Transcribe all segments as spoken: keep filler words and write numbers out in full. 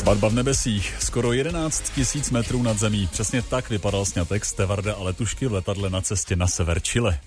Svatba v nebesích, skoro jedenáct tisíc metrů nad zemí. Přesně tak vypadal sňatek Stevarda a Letušky v letadle na cestě na sever Chile.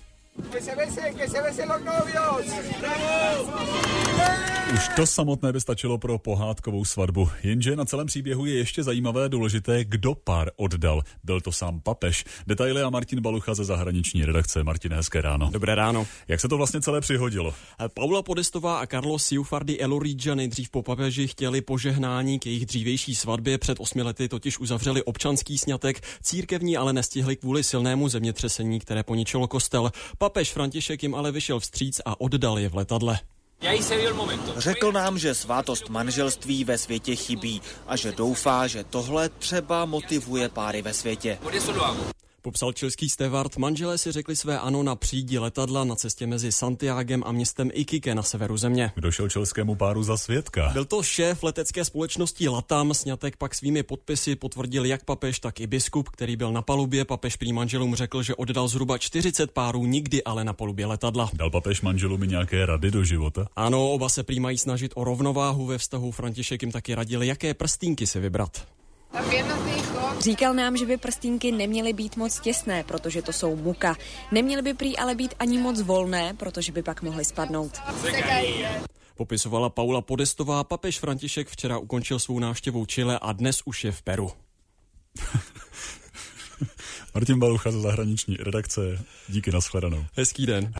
Už to samotné by stačilo pro pohádkovou svatbu, jenže na celém příběhu je ještě zajímavé důležité, kdo pár oddal. Byl to sám papež. Detaily a Martin Balucha ze zahraniční redakce. Martin, hezké ráno. Dobré ráno. Jak se to vlastně celé přihodilo? Paula Podestová a Carlos Ciufardi Elorrigia nejdřív po papeži chtěli požehnání k jejich dřívější svatbě, před osmi lety totiž uzavřeli občanský sňatek, církevní ale nestihli kvůli silnému zemětřesení, které poničilo kostel. Papež František jim ale vyšel vstříc a oddal je v letadle. Řekl nám, že svátost manželství ve světě chybí a že doufá, že tohle třeba motivuje páry ve světě. Popsal chilský steward, manželé si řekli své ano na přídi letadla na cestě mezi Santiagem a městem Iquique na severu země. Kdo šel chilskému páru za svědka? Byl to šéf letecké společnosti LATAM, sňatek pak svými podpisy potvrdil jak papež, tak i biskup, který byl na palubě. Papež prý manželům řekl, že oddal zhruba čtyřicet párů, nikdy ale na palubě letadla. Dal papež manželům i nějaké rady do života? Ano, oba se prý mají snažit o rovnováhu ve vztahu. František jim taky radil, jaké prstínky si vybrat. Říkal nám, že by prstínky neměly být moc těsné, protože to jsou muka. Neměly by prý ale být ani moc volné, protože by pak mohly spadnout. Popisovala Paula Podestová. Papež František včera ukončil svou návštěvu Chile a dnes už je v Peru. Martin Balucha ze zahraniční redakce. Díky, nashledanou. Hezký den.